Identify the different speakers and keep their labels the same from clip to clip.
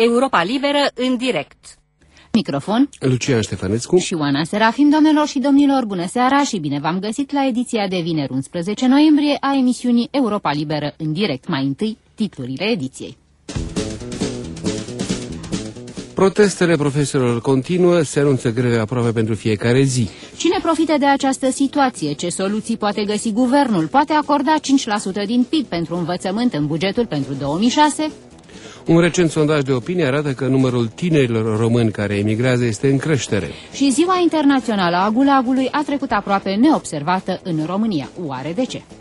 Speaker 1: Europa Liberă în direct.
Speaker 2: Microfon
Speaker 3: Lucian Ștefănescu
Speaker 2: și Oana Serafim. Doamnelor și domnilor, bună seara și bine v-am găsit la ediția de vineri 11 noiembrie a emisiunii Europa Liberă în direct. Mai întâi, titlurile ediției.
Speaker 3: Protestele profesorilor continuă, se anunță greve aproape pentru fiecare zi.
Speaker 2: Cine profită de această situație? Ce soluții poate găsi guvernul? Poate acorda 5% din PIB pentru învățământ în bugetul pentru 2006?
Speaker 3: Un recent sondaj de opinie arată că numărul tinerilor români care emigrează este în creștere.
Speaker 2: Și Ziua Internațională a Gulagului a trecut aproape neobservată în România. Oare de ce?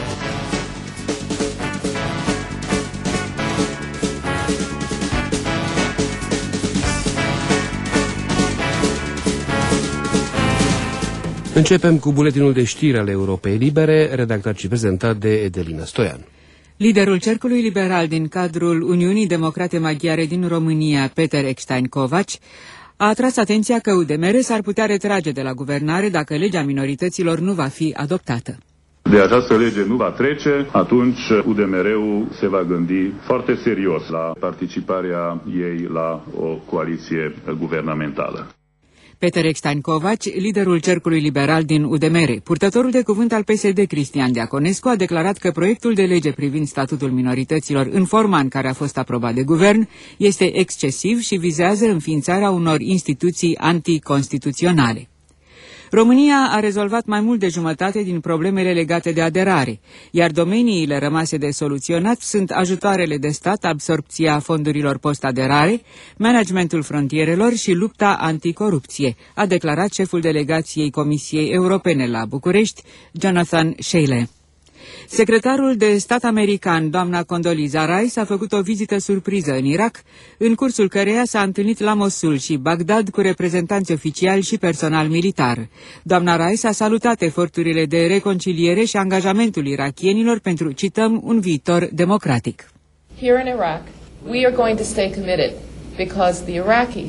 Speaker 3: Începem cu buletinul de știri ale Europei Libere, redactat și prezentat de Edelina Stoian.
Speaker 4: Liderul Cercului Liberal din cadrul Uniunii Democrate Maghiare din România, Peter Eckstein-Kovács, a atras atenția că UDMR s-ar putea retrage de la guvernare dacă legea minorităților nu va fi adoptată.
Speaker 5: De această lege nu va trece, atunci UDMR-ul se va gândi foarte serios la participarea ei la o coaliție guvernamentală.
Speaker 4: Peter Eckstein-Kovács, liderul Cercului Liberal din UDMR. Purtătorul de cuvânt al PSD, Cristian Diaconescu, a declarat că proiectul de lege privind statutul minorităților în forma în care a fost aprobat de guvern este excesiv și vizează înființarea unor instituții anticonstituționale. România a rezolvat mai mult de jumătate din problemele legate de aderare, iar domeniile rămase de soluționat sunt ajutoarele de stat, absorbția fondurilor post-aderare, managementul frontierelor și lupta anticorupție, a declarat șeful delegației Comisiei Europene la București, Jonathan Sheila. Secretarul de stat american, doamna Condoleezza Rice, a făcut o vizită surpriză în Irak, în cursul căreia s-a întâlnit la Mosul și Bagdad cu reprezentanți oficiali și personal militar. Doamna Rice a salutat eforturile de reconciliere și angajamentul irakienilor pentru, cităm, un viitor democratic.
Speaker 6: Here in Iraq, we are going to stay committed because the Iraqis.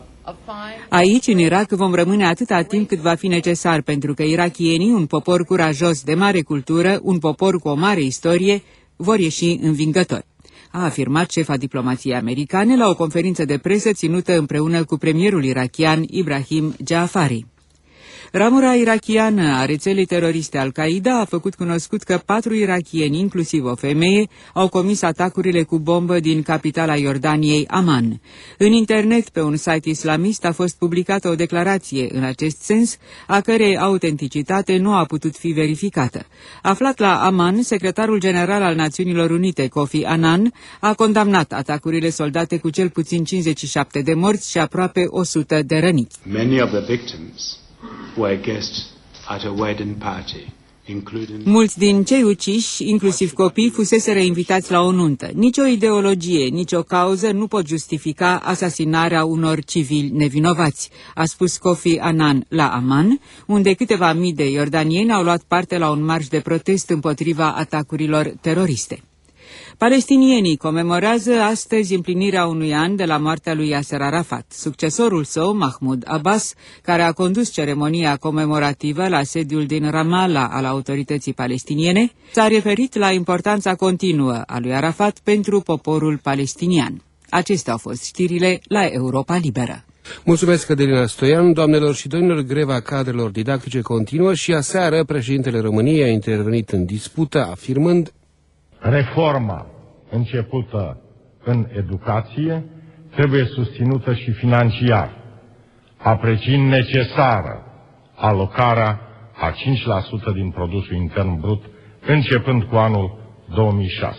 Speaker 4: Aici, în Irak, vom rămâne atâta timp cât va fi necesar, pentru că irakienii, un popor curajos de mare cultură, un popor cu o mare istorie, vor ieși învingători, a afirmat șefa diplomației americane la o conferință de presă ținută împreună cu premierul irakian Ibrahim Jaafari. Ramura irakiană a rețelei teroriste Al-Qaeda a făcut cunoscut că 4 irakieni, inclusiv o femeie, au comis atacurile cu bombă din capitala Iordaniei, Amman. În internet, pe un site islamist, a fost publicată o declarație în acest sens, a cărei autenticitate nu a putut fi verificată. Aflat la Amman, secretarul general al Națiunilor Unite, Kofi Annan, a condamnat atacurile soldate cu cel puțin 57 de morți și aproape 100 de răniți. Mulți din cei uciși, inclusiv copii, fuseseră invitați la o nuntă. Nici o ideologie, nici o cauză nu pot justifica asasinarea unor civili nevinovați, a spus Kofi Annan la Amman, unde câteva mii de iordanieni au luat parte la un marș de protest împotriva atacurilor teroriste. Palestinienii comemorează astăzi împlinirea unui an de la moartea lui Yasser Arafat. Succesorul său, Mahmoud Abbas, care a condus ceremonia comemorativă la sediul din Ramallah al autorității palestiniene, s-a referit la importanța continuă a lui Arafat pentru poporul palestinian. Acestea au fost știrile la Europa Liberă.
Speaker 3: Mulțumesc, Adelina Stoian. Doamnelor și domnilor, greva cadrelor didactice continuă și aseară președintele României a intervenit în dispută, afirmând:
Speaker 7: reforma începută în educație trebuie susținută și financiar, apreciind necesară alocarea a 5% din produsul intern brut, începând cu anul 2006.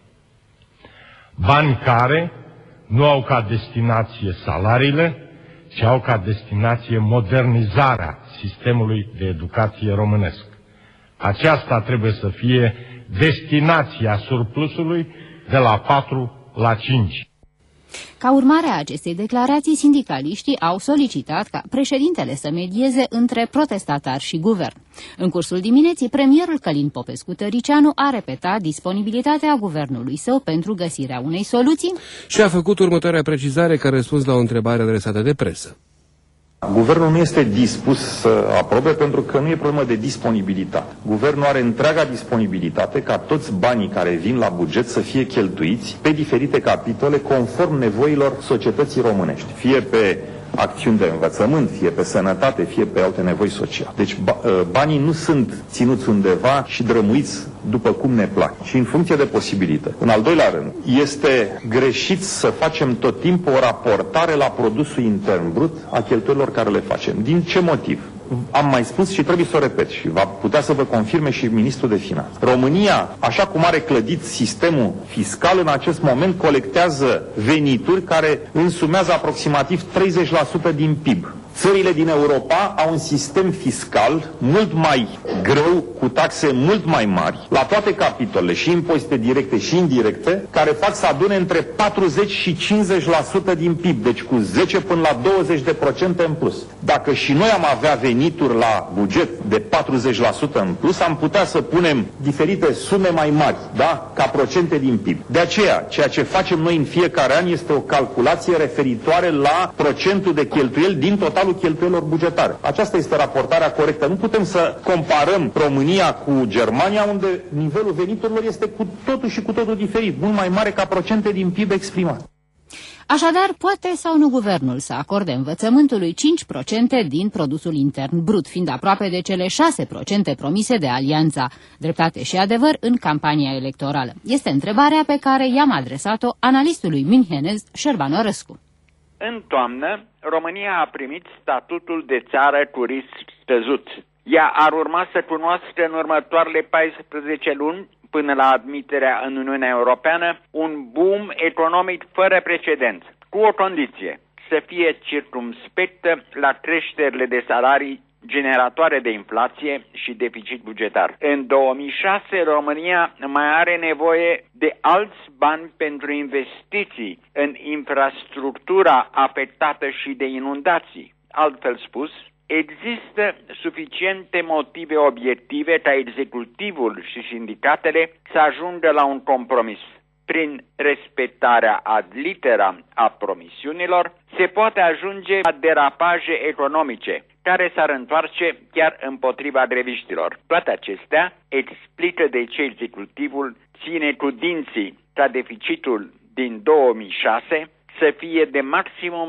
Speaker 7: Bani care nu au ca destinație salariile, ci au ca destinație modernizarea sistemului de educație românesc. Aceasta trebuie să fie destinația surplusului de la 4 la 5.
Speaker 2: Ca urmare a acestei declarații, sindicaliștii au solicitat ca președintele să medieze între protestatari și guvern. În cursul dimineții, premierul Călin Popescu-Tăricianu a repetat disponibilitatea guvernului său pentru găsirea unei soluții
Speaker 3: și a făcut următoarea precizare ca răspuns la o întrebare adresată de presă.
Speaker 8: Guvernul nu este dispus să aprobe pentru că nu e problemă de disponibilitate. Guvernul are întreaga disponibilitate ca toți banii care vin la buget să fie cheltuiți pe diferite capitole conform nevoilor societății românești, fie pe acțiuni de învățământ, fie pe sănătate, fie pe alte nevoi sociale. Deci banii nu sunt ținuți undeva și drămuiți după cum ne plac, și în funcție de posibilitate. În al doilea rând, este greșit să facem tot timpul o raportare la produsul intern brut a cheltuielor care le facem. Din ce motiv? Am mai spus și trebuie să o repet și va putea să vă confirme și ministrul de finanțe. România, așa cum are clădit sistemul fiscal, în acest moment colectează venituri care însumează aproximativ 30% din PIB. Țările din Europa au un sistem fiscal mult mai greu, cu taxe mult mai mari, la toate capitolele, și impozite directe și indirecte, care fac să adune între 40 și 50% din PIB, deci cu 10 până la 20% în plus. Dacă și noi am avea venituri la buget de 40% în plus, am putea să punem diferite sume mai mari, da? Ca procente din PIB. De aceea, ceea ce facem noi în fiecare an este o calculație referitoare la procentul de cheltuieli din totalul cheltuielor bugetare. Aceasta este raportarea corectă. Nu putem să comparăm România cu Germania, unde nivelul veniturilor este cu totul și cu totul diferit, mult mai mare ca procente din PIB exprimat.
Speaker 2: Așadar, poate sau nu guvernul să acorde învățământului 5% din produsul intern brut, fiind aproape de cele 6% promise de Alianța. Dreptate și adevăr în campania electorală. Este întrebarea pe care i-am adresat-o analistului münchenez Șerban Orăscu.
Speaker 9: În toamnă, România a primit statutul de țară cu risc scăzut. Ea ar urma să cunoască în următoarele 14 luni, până la admiterea în Uniunea Europeană, un boom economic fără precedent, cu o condiție: să fie circumspectă la creșterile de salarii generatoare de inflație și deficit bugetar. În 2006, România mai are nevoie de alți bani pentru investiții în infrastructura afectată și de inundații. Altfel spus, există suficiente motive obiective ca executivul și sindicatele să ajungă la un compromis. Prin respectarea ad litera a promisiunilor, se poate ajunge la derapaje economice, care s-ar întoarce chiar împotriva greviștilor. Toate acestea explică de ce executivul ține cu dinții ca deficitul din 2006 să fie de maximum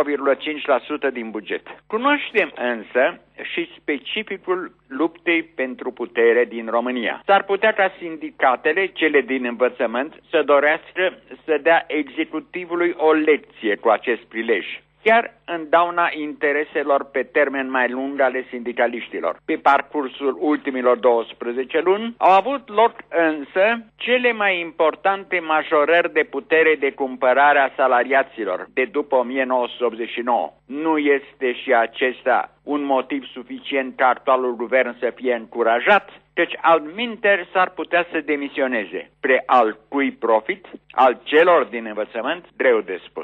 Speaker 9: 0,5% din buget. Cunoaștem însă și specificul luptei pentru putere din România. S-ar putea ca sindicatele, cele din învățământ, să dorească să dea executivului o lecție cu acest prilej, chiar în dauna intereselor pe termen mai lung ale sindicaliștilor. Pe parcursul ultimilor 12 luni au avut loc însă cele mai importante majorări de putere de cumpărare a salariaților de după 1989. Nu este și acesta un motiv suficient ca actualul guvern să fie încurajat? Căci altminteri s-ar putea să demisioneze. Pre al cui profit? Al celor din învățământ? Greu de spus.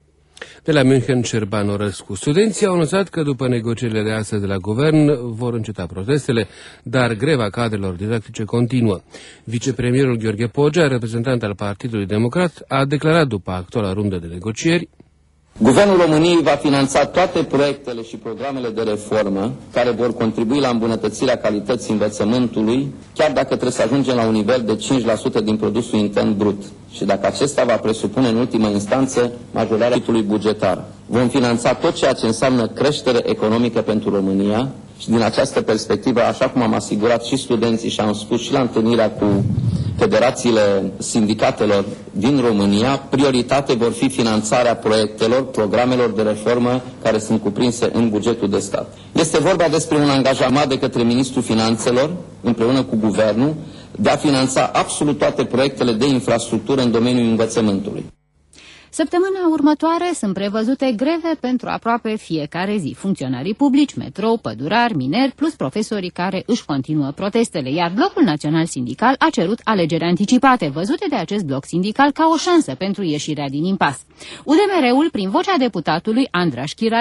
Speaker 3: De la München, Șerban Orăscu. Studenții au anunțat că după negocierile de astăzi de la guvern vor înceta protestele, dar greva cadrelor didactice continuă. Vicepremierul Gheorghe Pogea, reprezentant al Partidului Democrat, a declarat după actuala rundă de negocieri:
Speaker 10: Guvernul României va finanța toate proiectele și programele de reformă care vor contribui la îmbunătățirea calității învățământului, chiar dacă trebuie să ajungem la un nivel de 5% din produsul intern brut și dacă acesta va presupune în ultimă instanță majorarea bugetului bugetar. Vom finanța tot ceea ce înseamnă creștere economică pentru România și din această perspectivă, așa cum am asigurat și studenții și am spus și la întâlnirea cu federațiile sindicatelor din România, prioritate vor fi finanțarea proiectelor, programelor de reformă care sunt cuprinse în bugetul de stat. Este vorba despre un angajament de către Ministrul Finanțelor, împreună cu Guvernul, de a finanța absolut toate proiectele de infrastructură în domeniul învățământului.
Speaker 2: Săptămâna următoare sunt prevăzute greve pentru aproape fiecare zi. Funcționarii publici, metrou, pădurari, mineri, plus profesorii care își continuă protestele, iar Blocul Național Sindical a cerut alegeri anticipate, văzute de acest bloc sindical ca o șansă pentru ieșirea din impas. UDMR-ul, prin vocea deputatului Andraș Chirali,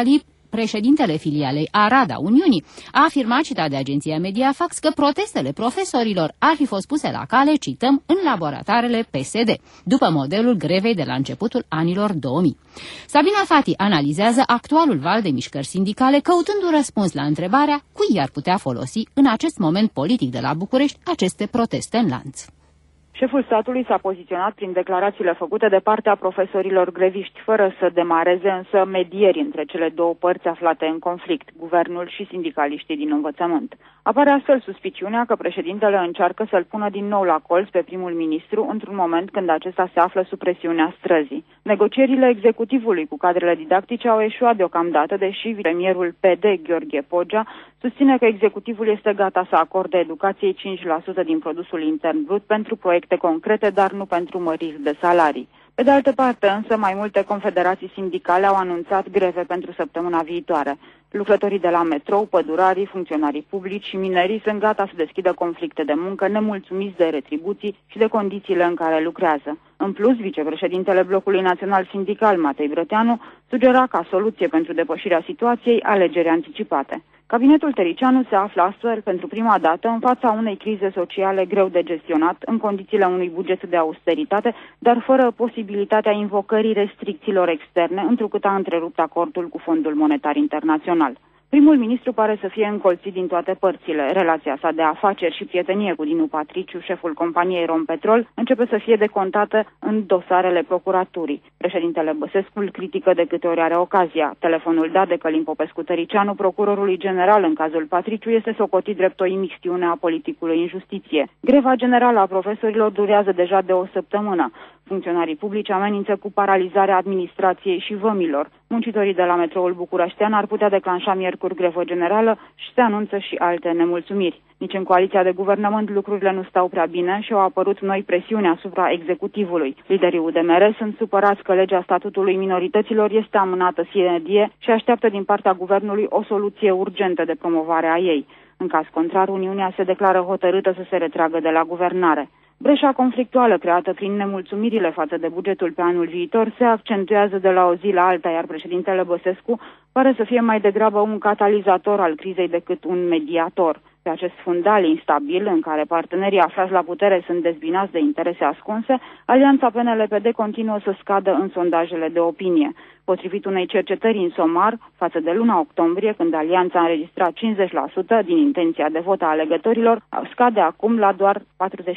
Speaker 2: președintele filialei Arada Uniunii, a afirmat, citat de agenția Mediafax, că protestele profesorilor ar fi fost puse la cale, cităm, în laboratoarele PSD, după modelul grevei de la începutul anilor 2000. Sabina Fati analizează actualul val de mișcări sindicale, căutând un răspuns la întrebarea cui i-ar putea folosi în acest moment politic de la București aceste proteste în lanț.
Speaker 11: Șeful statului s-a poziționat prin declarațiile făcute de partea profesorilor greviști, fără să demareze însă medieri între cele două părți aflate în conflict, guvernul și sindicaliștii din învățământ. Apare astfel suspiciunea că președintele încearcă să-l pună din nou la colț pe primul ministru într-un moment când acesta se află sub presiunea străzii. Negocierile executivului cu cadrele didactice au eșuat deocamdată, deși premierul PD, Gheorghe Pogea, susține că executivul este gata să acorde educației 5% din produsul intern brut pentru proiecte concrete, dar nu pentru măriri de salarii. Pe de altă parte, însă, mai multe confederații sindicale au anunțat greve pentru săptămâna viitoare. Lucrătorii de la metrou, pădurarii, funcționarii publici și minerii sunt gata să deschidă conflicte de muncă, nemulțumiți de retribuții și de condițiile în care lucrează. În plus, vicepreședintele Blocului Național Sindical, Matei Brăteanu, sugera ca soluție pentru depășirea situației alegeri anticipate. Cabinetul Tăricianu se află astfel pentru prima dată în fața unei crize sociale greu de gestionat, în condițiile unui buget de austeritate, dar fără posibilitatea invocării restricțiilor externe, întrucât a întrerupt acordul cu Fondul Monetar Internațional. Primul ministru pare să fie încolțit din toate părțile. Relația sa de afaceri și prietenie cu Dinu Patriciu, șeful companiei Rompetrol, începe să fie decontată în dosarele procuraturii. Președintele Băsescu îl critică de câte ori are ocazia. Telefonul dat de Călin Popescu-Tăricianu, procurorului general în cazul Patriciu, este socotit drept o imixtiune a politicului în justiție. Greva generală a profesorilor durează deja de o săptămână. Funcționarii publici amenință cu paralizarea administrației și vămilor. Muncitorii de la metroul bucureștean ar putea declanșa miercuri grevă generală și se anunță și alte nemulțumiri. Nici în coaliția de guvernământ lucrurile nu stau prea bine și au apărut noi presiuni asupra executivului. Liderii UDMR sunt supărați că legea statutului minorităților este amânată sine die și așteaptă din partea guvernului o soluție urgentă de promovare a ei. În caz contrar, Uniunea se declară hotărâtă să se retragă de la guvernare. Breșa conflictuală creată prin nemulțumirile față de bugetul pe anul viitor se accentuează de la o zi la alta, iar președintele Băsescu pare să fie mai degrabă un catalizator al crizei decât un mediator. Pe acest fundal instabil, în care partenerii aflați la putere sunt dezbinați de interese ascunse, alianța PNL-PD continuă să scadă în sondajele de opinie. Potrivit unei cercetări în Somar, față de luna octombrie, când alianța a înregistrat 50% din intenția de vot a alegătorilor, scade acum la doar 47%,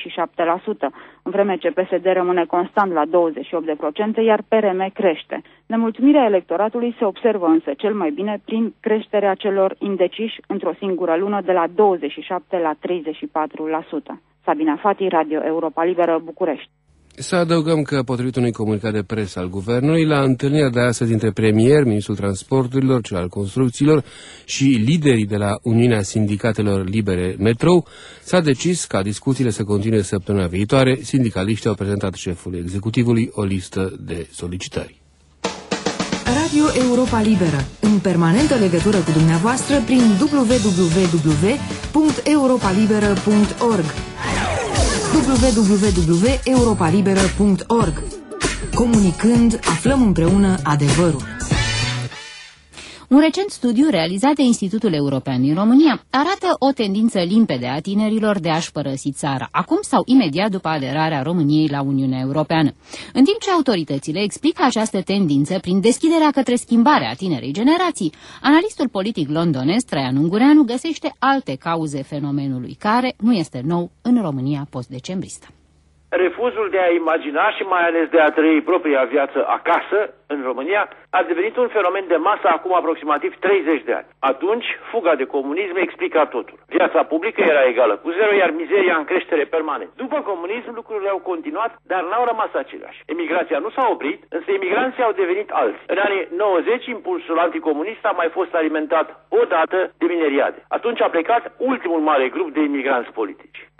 Speaker 11: în vreme ce PSD rămâne constant la 28%, iar PRM crește. Nemulțumirea electoratului se observă însă cel mai bine prin creșterea celor indeciși într-o singură lună de la 27% la 34%. Sabina Fati, Radio Europa Liberă, București.
Speaker 3: Să adăugăm că, potrivit unui comunicat de presă al guvernului, la întâlnirea de astăzi dintre premier, ministrul transporturilor, cel al construcțiilor și liderii de la Uniunea Sindicatelor Libere Metrou, s-a decis ca discuțiile să continue săptămâna viitoare. Sindicaliștii au prezentat șefului executivului o listă de solicitări.
Speaker 12: Radio Europa Liberă, în permanentă legătură cu dumneavoastră prin www.europalibera.org www.europalibera.org. Comunicând, aflăm împreună adevărul.
Speaker 2: Un recent studiu realizat de Institutul European din România arată o tendință limpede a tinerilor de a-și părăsi țara, acum sau imediat după aderarea României la Uniunea Europeană. În timp ce autoritățile explică această tendință prin deschiderea către schimbarea tinerei generații, analistul politic londonez Traian Ungureanu găsește alte cauze fenomenului, care nu este nou în România post-decembristă.
Speaker 13: Refuzul de a imagina și mai ales de a trăi propria viață acasă, în România, a devenit un fenomen de masă acum aproximativ 30 de ani. Atunci, fuga de comunism explica totul. Viața publică era egală cu zero, iar mizeria în creștere permanent. După comunism, lucrurile au continuat, dar n-au rămas aceleași. Emigrația nu s-a oprit, însă imigranții au devenit alți. În anii 90, impulsul anticomunist a mai fost alimentat odată de mineriade. Atunci a plecat ultimul mare grup de imigranți politici.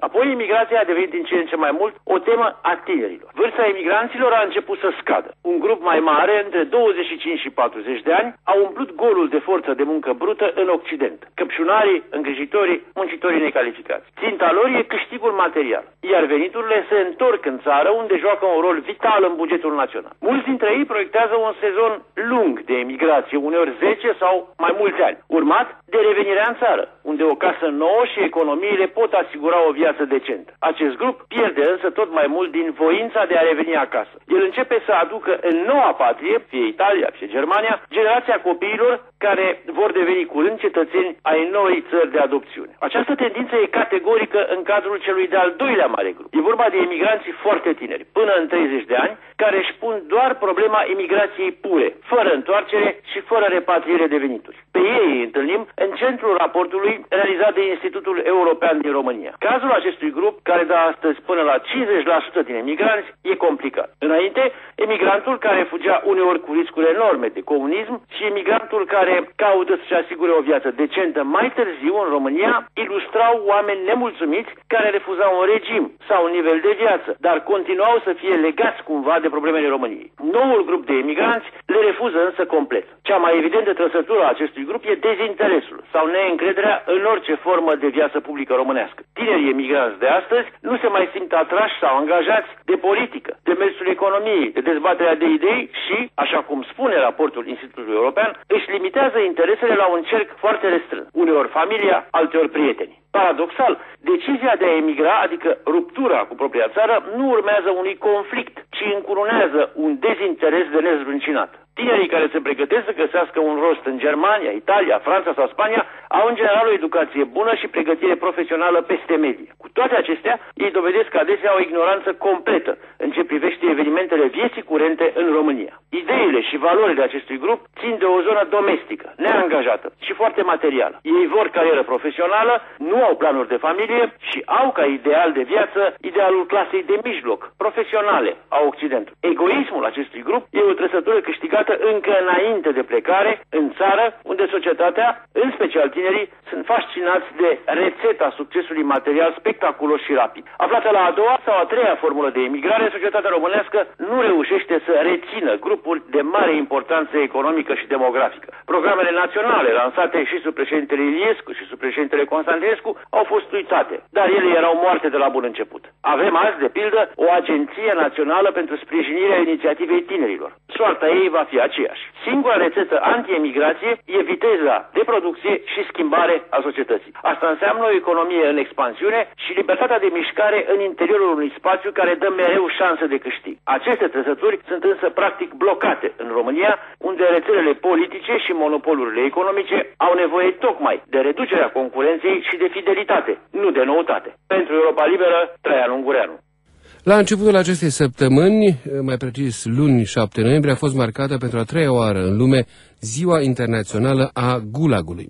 Speaker 13: Apoi imigrația a devenit din ce în ce mai mult o temă a tinerilor. Vârsta imigranților a început să scadă. Un grup mai mare, între 25 și 40 de ani, au umplut golul de forță de muncă brută în Occident. Căpșunarii, îngrijitorii, muncitorii necalificați. Ținta lor e câștigul material, iar veniturile se întorc în țară, unde joacă un rol vital în bugetul național. Mulți dintre ei proiectează un sezon lung de emigrație, uneori 10 sau mai mulți ani, urmat de revenirea în țară, unde o casă nouă și economiile pot asigura o viață decentă. Acest grup pierde însă tot mai mult din voința de a reveni acasă. El începe să aducă în noua patrie, fie Italia, fie Germania, generația copiilor care vor deveni curând cetățeni ai noi țări de adopțiune. Această tendință e categorică în cadrul celui de-al doilea mare grup. E vorba de emigranții foarte tineri, până în 30 de ani, care își pun doar problema imigrației pure, fără întoarcere și fără repatriere de venituri. Pe ei îi întâlnim în centrul raportului realizat de Institutul European din România. Cazul acestui grup, care dă astăzi până la 50% din emigranți, e complicat. Înainte, emigrantul care fugea uneori cu riscuri enorme de comunism și emigrantul care caută să-și asigure o viață decentă mai târziu în România, ilustrau oameni nemulțumiți care refuzau un regim sau un nivel de viață, dar continuau să fie legați cumva de problemele României. Noul grup de emigranți le refuză însă complet. Cea mai evidentă trăsătură a acestui grup e dezinteresul sau neîncrederea în orice formă de viață publică românească. Tinerii emigranți de astăzi nu se mai simt atrași sau angajați de politică, de mersul economiei, de dezbaterea de idei și, așa cum spune raportul Institutului European, își limitează interesele la un cerc foarte restrâns, uneori familia, alteori prietenii. Paradoxal, decizia de a emigra, adică ruptura cu propria țară, nu urmează unui conflict, ci încurunează un dezinteres de nezruncinat. Tinerii care se pregătesc să găsească un rost în Germania, Italia, Franța sau Spania au în general o educație bună și pregătire profesională peste medie. Cu toate acestea, ei dovedesc adesea o ignoranță completă în ce privește evenimentele vieții curente în România. Ideile și valorile acestui grup țin de o zonă domestică, neangajată și foarte materială. Ei vor carieră profesională, nu au planuri de familie și au ca ideal de viață idealul clasei de mijloc, profesionale a Occidentului. Egoismul acestui grup e o trăsătură câștigată încă înainte de plecare în țară, unde societatea, în special tinerii, sunt fascinați de rețeta succesului material spectaculos și rapid. Aflată la a doua sau a treia formulă de emigrare, societatea românească nu reușește să rețină grupuri de mare importanță economică și demografică. Programele naționale lansate și sub președintele Iliescu și sub președintele Constantinescu au fost uitate, dar ele erau moarte de la bun început. Avem azi, de pildă, o agenție națională pentru sprijinirea inițiativei tinerilor. Soarta ei va fi aceeași. Singura rețetă anti-emigrație e viteza de producție și schimbare a societății. Asta înseamnă o economie în expansiune și libertatea de mișcare în interiorul unui spațiu care dă mereu șanse de câștig. Aceste trăsături sunt însă practic blocate în România, unde rețelele politice și monopolurile economice au nevoie tocmai de reducerea concurenței și de fidelitate, nu de noutate. Pentru Europa Liberă, Traian Ungureanu.
Speaker 3: La începutul acestei săptămâni, mai precis luni 7 noiembrie, a fost marcată pentru a treia oară în lume Ziua Internațională a Gulagului.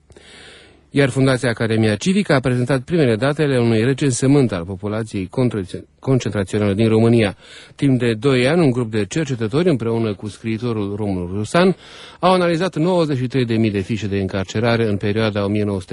Speaker 3: Iar Fundația Academia Civică a prezentat primele datele unui recensământ al populației concentraționale din România. Timp de 2 ani, un grup de cercetători, împreună cu scriitorul Romul Rusan, au analizat 93.000 de fișe de încarcerare în perioada 1945-1989.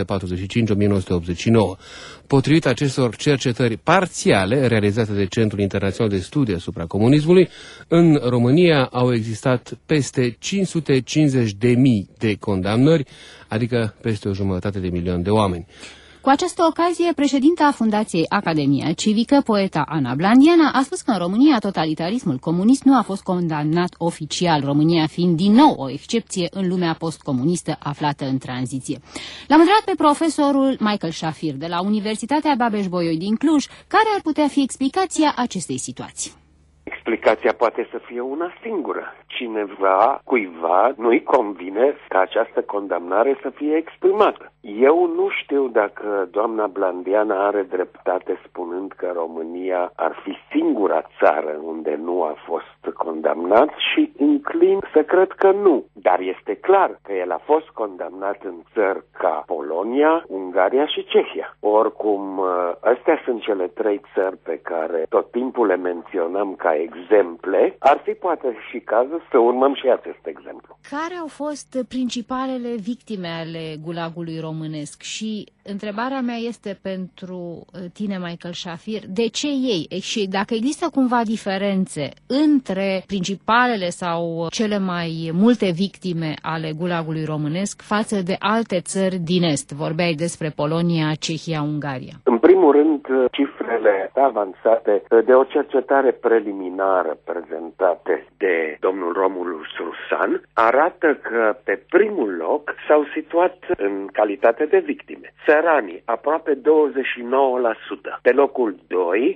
Speaker 3: Potrivit acestor cercetări parțiale, realizate de Centrul Internațional de Studii asupra Comunismului, în România au existat peste 550.000 de condamnări, adică peste 1,5 milion de oameni.
Speaker 2: Cu această ocazie, președinta Fundației Academia Civică, poeta Ana Blandiana, a spus că în România totalitarismul comunist nu a fost condamnat oficial, România fiind din nou o excepție în lumea postcomunistă aflată în tranziție. L-am întrebat pe profesorul Michael Shafir de la Universitatea Babeș-Bolyai din Cluj, care ar putea fi explicația acestei situații.
Speaker 14: Explicația poate să fie una singură. Cuiva nu-i convine ca această condamnare să fie exprimată. Eu nu știu dacă doamna Blandiana are dreptate spunând că România ar fi singura țară unde nu a fost condamnat și înclin să cred că nu. Dar este clar că el a fost condamnat în țări ca Polonia, Ungaria și Cehia. Oricum, astea sunt cele 3 țări pe care tot timpul le menționăm ca exemple exemple, ar fi poate și cazul să urmăm și acest exemplu.
Speaker 2: Care au fost principalele victime ale gulagului românesc? Și întrebarea mea este pentru tine, Michael Shafir, de ce ei? Și dacă există cumva diferențe între principalele sau cele mai multe victime ale gulagului românesc față de alte țări din Est? Vorbeai despre Polonia, Cehia, Ungaria.
Speaker 14: În primul rând, cifrele avansate de o cercetare preliminară prezentate de domnul Romulus Rusan arată că pe primul loc s-au situat în calitate de victime țăranii, aproape 29%. Pe locul 2,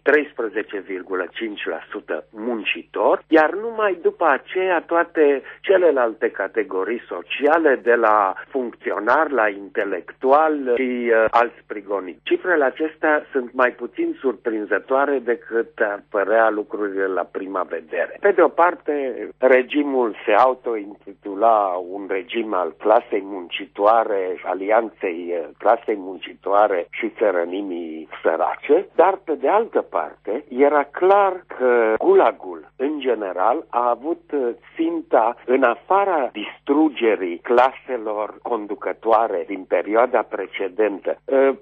Speaker 14: 13,5% muncitori, iar numai după aceea toate celelalte categorii sociale, de la funcționar la intelectual și alți prigoniți. Cifrele acestea sunt mai puțin surprinzătoare decât ar părea lucrurile la prima vedere. Pe de o parte, regimul se autointitula un regim al clasei muncitoare, alianței clasei muncitoare și țărănimii sărace, dar pe de altă parte era clar că gulagul în general a avut ținta, în afara distrugerii claselor conducătoare din perioada precedentă.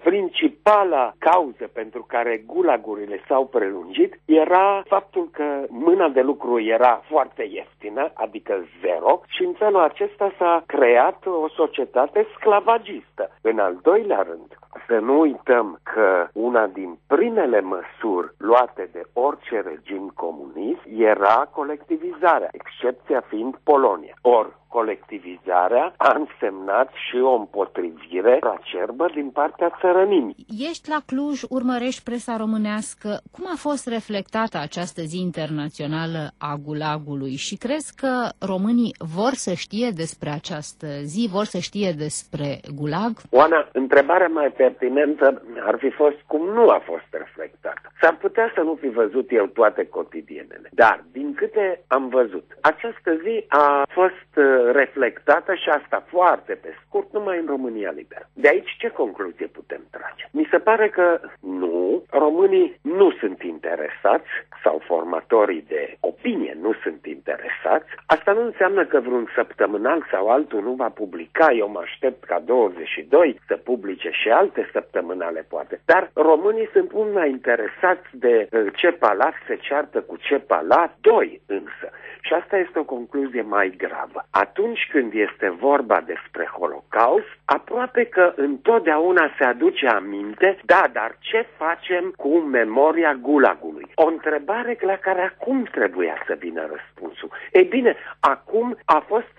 Speaker 14: Principala cauză pentru care gulagurile s-au prelungit era faptul că mâna de lucru era foarte ieftină, adică zero, și în felul acesta s-a creat o societate sclavagistă. În al doilea rând, să nu uităm că una din primele măsuri luate de orice regim comunist era colectivizarea, excepția fiind Polonia. Ori colectivizarea a însemnat și o împotrivire acerbă din partea țărănimii.
Speaker 2: Ești la Cluj, urmărești presa românească. Cum a fost reflectată această zi internațională a gulagului și crezi că românii vor să știe despre această zi, vor să știe despre gulag?
Speaker 14: Oana, întrebarea mai pertinentă ar fi fost cum nu a fost reflectată. S-ar putea să nu fi văzut eu toate cotidienele, dar din câte am văzut, această zi a fost reflectată și asta foarte pe scurt numai în România Liberă. De aici ce concluzie putem trage? Mi se pare că nu, românii nu sunt interesați sau formatorii de opinie nu sunt interesați. Asta nu înseamnă că vreun săptămânal sau altul nu va publica. Eu mă aștept ca 22 să publice și alte săptămânale poate. Dar românii sunt mult mai interesați de ce palat se ceartă cu ce palat, doi însă. Și asta este o concluzie mai gravă. Atunci când este vorba despre Holocaust, aproape că întotdeauna se aduce aminte, da, dar ce facem cu memoria gulagului? O întrebare la care acum trebuia să vină răspunsul. Ei bine, acum a fost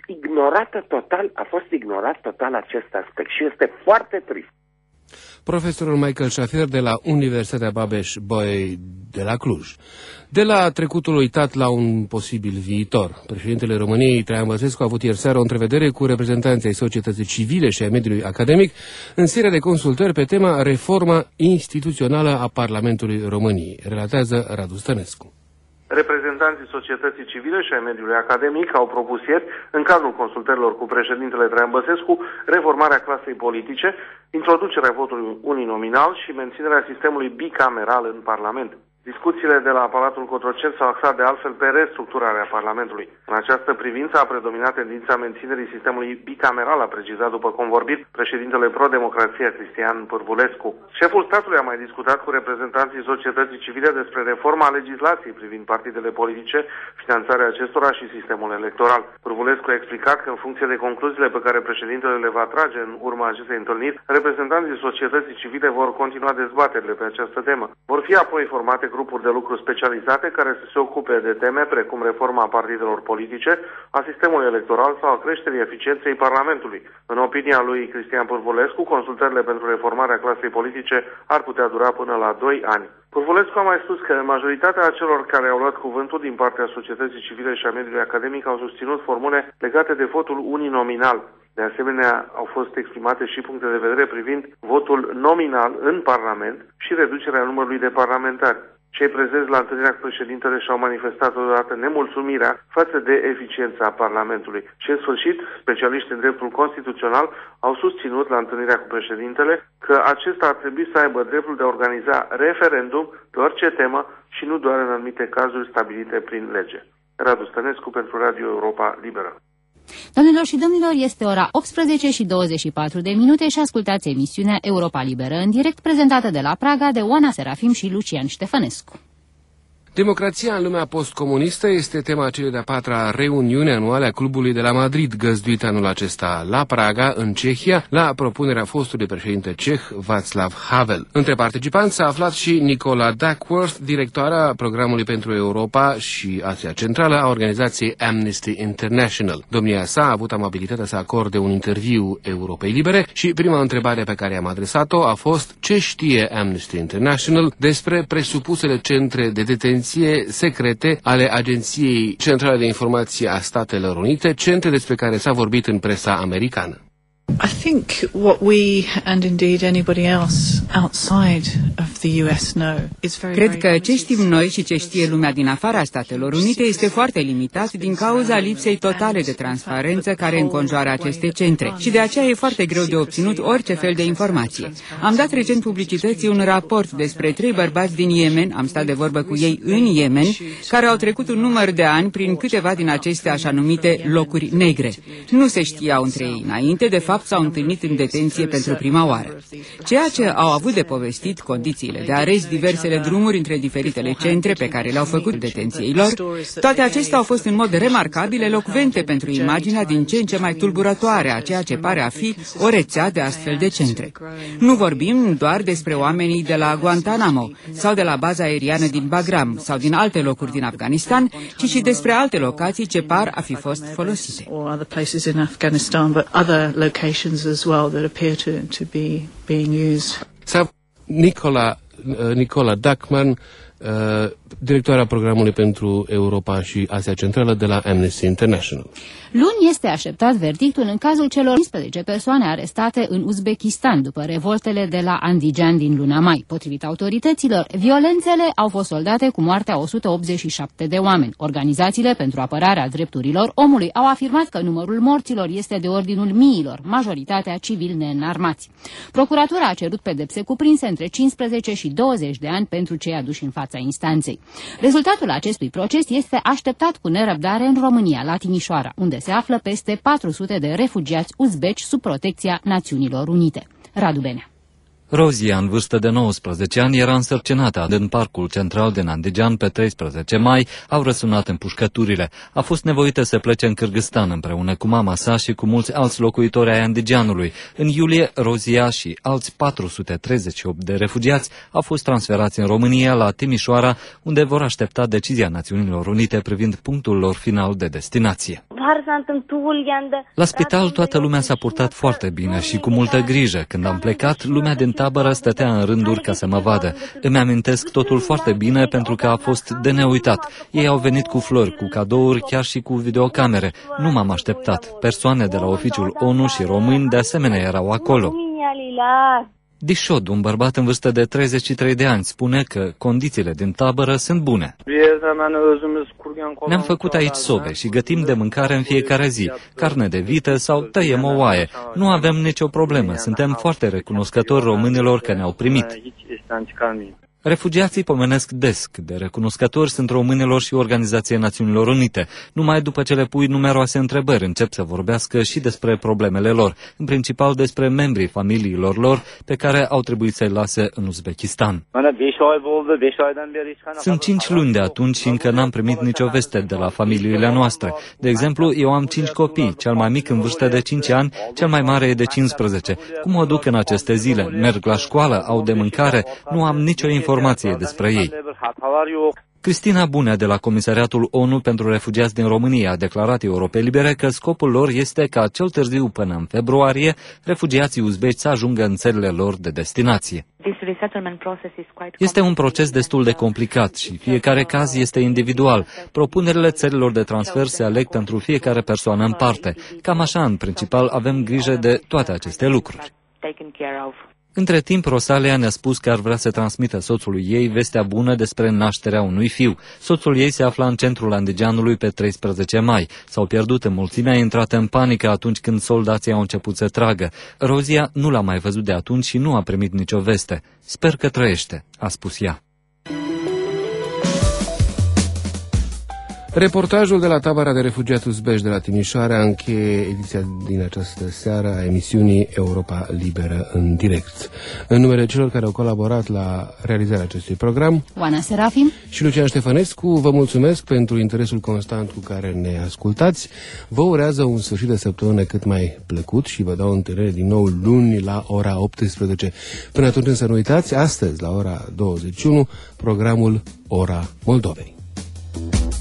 Speaker 14: ignorat total acest aspect și este foarte trist.
Speaker 3: Profesorul Michael Shafir de la Universitatea Babeș-Bolyai de la Cluj. De la trecutul uitat la un posibil viitor, președintele României, Traian Băsescu, a avut ieri seară o întrevedere cu reprezentanții ai societății civile și ai mediului academic în seria de consultări pe tema reforma instituțională a Parlamentului României, relatează Radu Stănescu.
Speaker 15: Reprezentanții societății civile și ai mediului academic au propus ieri, în cadrul consultărilor cu președintele Traian Băsescu, reformarea clasei politice, introducerea votului uninominal și menținerea sistemului bicameral în Parlament. Discuțiile de la Palatul Cotroceni s-au axat de altfel pe restructurarea Parlamentului. În această privință a predominat tendința menținerii sistemului bicameral, a precizat după convorbiri președintele Pro-Democrație Cristian Pârvulescu. Șeful statului a mai discutat cu reprezentanții societății civile despre reforma legislației privind partidele politice, finanțarea acestora și sistemul electoral. Pârvulescu a explicat că în funcție de concluziile pe care președintele le va trage în urma acestei întâlniri, reprezentanții societății civile vor continua dezbaterile pe această temă. Vor fi apoi formate grupuri de lucru specializate care să se ocupe de teme precum reforma partidelor politice, a sistemului electoral sau a creșterii eficienței Parlamentului. În opinia lui Cristian Pârvulescu, consultările pentru reformarea clasei politice ar putea dura până la 2 ani. Pârvulescu a mai spus că majoritatea celor care au luat cuvântul din partea societății civile și a mediului academic au susținut formule legate de votul uninominal. De asemenea, au fost exprimate și puncte de vedere privind votul nominal în Parlament și reducerea numărului de parlamentari. Cei prezenți la întâlnirea cu președintele și-au manifestat odată nemulțumirea față de eficiența Parlamentului. Și în sfârșit, specialiștii în dreptul constituțional au susținut la întâlnirea cu președintele că acesta ar trebui să aibă dreptul de a organiza referendum pe orice temă și nu doar în anumite cazuri stabilite prin lege. Radu Stănescu pentru Radio Europa Liberă.
Speaker 2: Doamnelor și domnilor, este ora 18:24 și ascultați emisiunea Europa Liberă în direct, prezentată de la Praga de Oana Serafim și Lucian Ștefănescu.
Speaker 3: Democrația în lumea postcomunistă este tema celei de-a patra reuniuni anuale a Clubului de la Madrid, găzduit anul acesta la Praga, în Cehia, la propunerea fostului președinte ceh Václav Havel. Între participanți s-a aflat și Nicola Duckworth, directoarea programului pentru Europa și Asia Centrală a organizației Amnesty International. Domnia sa a avut amabilitatea să acorde un interviu Europei Libere și prima întrebare pe care i-am adresat-o a fost: ce știe Amnesty International despre presupusele centre de detenție secrete ale Agenției Centrale de Informație a Statelor Unite, centre despre care s-a vorbit în presa americană.
Speaker 16: I think what we and indeed anybody else outside of the US know is very.
Speaker 4: Cred că ce știm noi și ce știe lumea din afara Statelor Unite este foarte limitat din cauza lipsei totale de transparență care înconjoară aceste centre și de aceea e foarte greu de obținut orice fel de informație. Am dat recent publicității un raport despre 3 bărbați din Yemen, am stat de vorbă cu ei în Yemen, care au trecut un număr de ani prin câteva din aceste așa numite locuri negre. Nu se știau între ei înainte, de fapt s-au întâlnit în detenție pentru prima oară. Ceea ce au avut de povestit, condițiile de arest, diversele drumuri între diferitele centre pe care le-au făcut detenției lor, toate acestea au fost în mod remarcabil elocvente pentru imaginea din ce în ce mai tulburătoare a ceea ce pare a fi o rețea de astfel de centre. Nu vorbim doar despre oamenii de la Guantanamo sau de la baza aeriană din Bagram sau din alte locuri din Afganistan, ci și despre alte locații ce par a fi fost folosite.
Speaker 16: As well that appear to be being used.
Speaker 3: Nicola Duckman, directoarea programului pentru Europa și Asia Centrală de la Amnesty International.
Speaker 2: Luni este așteptat verdictul în cazul celor 15 persoane arestate în Uzbekistan după revoltele de la Andijan din luna mai. Potrivit autorităților, violențele au fost soldate cu moartea 187 de oameni. Organizațiile pentru apărarea drepturilor omului au afirmat că numărul morților este de ordinul miilor, majoritatea civili neînarmați. Procuratura a cerut pedepse cuprinse între 15 și 20 de ani pentru cei aduși în fața instanței. Rezultatul acestui proces este așteptat cu nerăbdare în România, la Timișoara, unde se află peste 400 de refugiați uzbeci sub protecția Națiunilor Unite. Radu Benea.
Speaker 17: Rozia, în vârstă de 19 ani, era însărcinată în parcul central din Andijan pe 13 mai, au răsunat împușcăturile. A fost nevoită să plece în Kârgâstan împreună cu mama sa și cu mulți alți locuitori ai Andijanului. În iulie, Rozia și alți 438 de refugiați au fost transferați în România, la Timișoara, unde vor aștepta decizia Națiunilor Unite privind punctul lor final de destinație. La spital toată lumea s-a purtat foarte bine și cu multă grijă. Când am plecat, lumea din tabără stătea în rânduri ca să mă vadă. Îmi amintesc totul foarte bine pentru că a fost de neuitat. Ei au venit cu flori, cu cadouri, chiar și cu videocamere. Nu m-am așteptat. Persoane de la oficiul ONU și români de asemenea erau acolo. Dishod, un bărbat în vârstă de 33 de ani, spune că condițiile din tabără sunt bune. Ne-am făcut aici sobe și gătim de mâncare în fiecare zi, carne de vită sau tăiem o oaie. Nu avem nicio problemă, suntem foarte recunoscători românilor că ne-au primit. Refugiații pomenesc des de recunoscători sunt românilor și Organizația Națiunilor Unite. Numai după ce le pui numeroase întrebări încep să vorbească și despre problemele lor, în principal despre membrii familiilor lor pe care au trebuit să-i lase în Uzbekistan. Sunt 5 luni de atunci și încă n-am primit nicio veste de la familiile noastre. De exemplu, eu am 5 copii, cel mai mic în vârstă de 5 ani, cel mai mare e de 15. Cum o duc în aceste zile? Merg la școală, au de mâncare, nu am nicio informație despre ei. Cristina Bunea de la Comisariatul ONU pentru Refugiați din România a declarat Europei Libere că scopul lor este ca cel târziu până în februarie refugiații uzbeci să ajungă în țările lor de destinație. Este un proces destul de complicat și fiecare caz este individual. Propunerile țărilor de transfer se aleg pentru fiecare persoană în parte. Cam așa, în principal, avem grijă de toate aceste lucruri. Între timp, Rosalia ne-a spus că ar vrea să transmită soțului ei vestea bună despre nașterea unui fiu. Soțul ei se afla în centrul Andijanului pe 13 mai. S-au pierdut în mulțime, a intrat în panică atunci când soldații au început să tragă. Rozia nu l-a mai văzut de atunci și nu a primit nicio veste. Sper că trăiește, a spus ea.
Speaker 3: Reportajul de la tabăra de refugiați uzbeși de la Timișoara încheie ediția din această seară a emisiunii Europa Liberă în direct. În numele celor care au colaborat la realizarea acestui program,
Speaker 2: Oana Serafim
Speaker 3: și Lucian Ștefănescu, vă mulțumesc pentru interesul constant cu care ne ascultați. Vă urează un sfârșit de săptămână cât mai plăcut și vă dau întâlnire din nou luni la ora 18. Până atunci să nu uitați, astăzi la ora 21, programul Ora Moldovei.